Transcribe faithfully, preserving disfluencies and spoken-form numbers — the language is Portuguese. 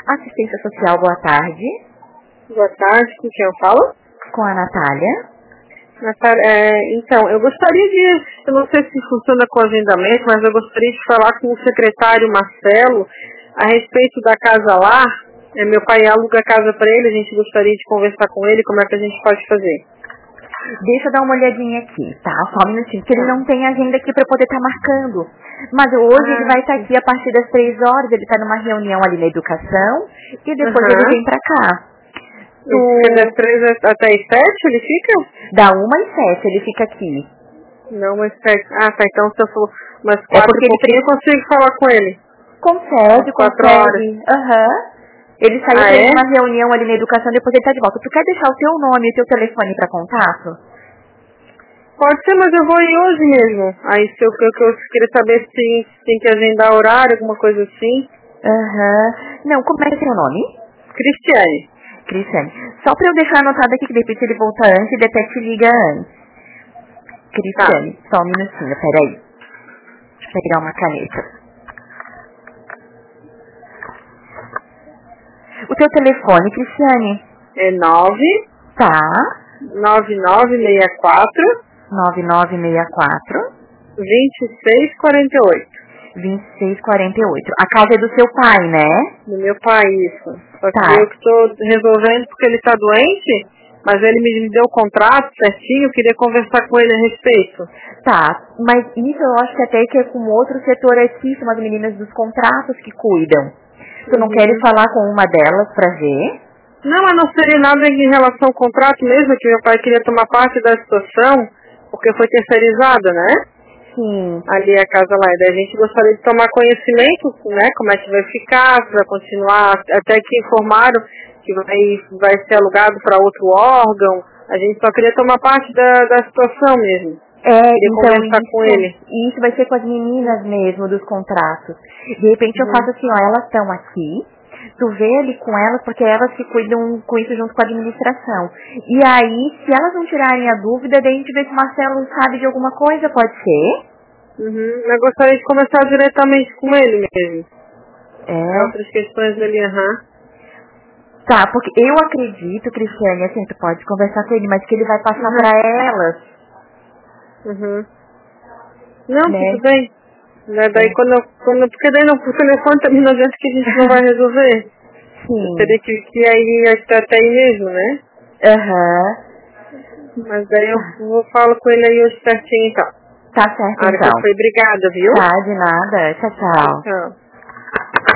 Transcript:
Assistência social, boa tarde. Boa tarde, com quem eu falo? Com a Natália. Natália, é, então, eu gostaria de, eu não sei se funciona com agendamento, mas eu gostaria de falar com o secretário Marcelo a respeito da Casa Lar. É, meu pai aluga a casa para ele, a gente gostaria de conversar com ele, como é que a gente pode fazer. Deixa eu dar uma olhadinha aqui, tá? Só um minutinho, porque ele não tem agenda aqui para poder estar marcando. Mas hoje Ah, ele vai estar aqui a partir das três horas, ele está numa reunião ali na educação, e depois Uhum. ele vem para cá. Tu... Das três até as sete ele fica? Da uma às sete ele fica aqui. Não, mas sete. Ah, tá, então se eu for umas É quatro porque e pouquinho ele eu consigo falar com ele. consegue, Quatro horas. consegue. Aham. Uhum. Ele saiu Ah, para é? uma reunião ali na educação, depois ele tá de volta. Tu quer deixar o teu nome e o teu telefone para contato? Pode ser, mas eu vou ir hoje mesmo. Aí se eu, eu, eu queria saber se tem que agendar horário, alguma coisa assim. Aham. Uhum. Não, como é que é o nome? Cristiane. Cristiane. Só para eu deixar anotado aqui que de repente ele volta antes e até te liga antes. Cristiane, tá. Só um minutinho, peraí. Deixa eu pegar uma caneta. O teu telefone, Cristiane? É nove. Tá. nove nove seis quatro. nove nove seis quatro. vinte e seis quarenta e oito. vinte e seis quarenta e oito. A casa é do seu pai, né? Do meu pai, isso. Só que tá. eu que estou resolvendo porque ele está doente, mas ele me deu o contrato certinho, eu queria conversar com ele a respeito. Tá, mas isso eu acho que até que é com outro setor aqui, são as meninas dos contratos que cuidam. Tu não Uhum. queres falar com uma delas pra ver? Não, mas não seria nada em relação ao contrato mesmo, que meu pai queria tomar parte da situação, porque foi terceirizada, né? Sim. Ali a casa lá, e daí a gente gostaria de tomar conhecimento, né, como é que vai ficar, se vai continuar, até que informaram que vai, vai ser alugado para outro órgão, a gente só queria tomar parte da, da situação mesmo. É, queria então conversar isso, com ele. isso vai ser com as meninas mesmo dos contratos. De repente Uhum. eu faço assim, ó, elas estão aqui, tu vê ali com elas, porque elas que cuidam com isso junto com a administração. E aí, se elas não tirarem a dúvida, daí a gente vê se o Marcelo sabe de alguma coisa, pode ser? Uhum. Eu gostaria de conversar diretamente com ele mesmo. É. Outras questões dele, aham. Uhum. Tá, porque eu acredito, Cristiane, assim, tu pode conversar com ele, mas que ele vai passar Uhum. pra elas. Uhum. Não, Né? tudo bem. Né, daí É. quando, eu, quando, porque daí não, por telefone também não adianta que a gente não vai resolver. Sim. Eu teria que, que aí até até aí mesmo, né? Aham. Mas daí eu Tá. vou falar com ele aí hoje certinho então. Tá certo, A hora que então. eu fui, obrigada, viu? Tá, de nada. Tchau, tchau. Tchau.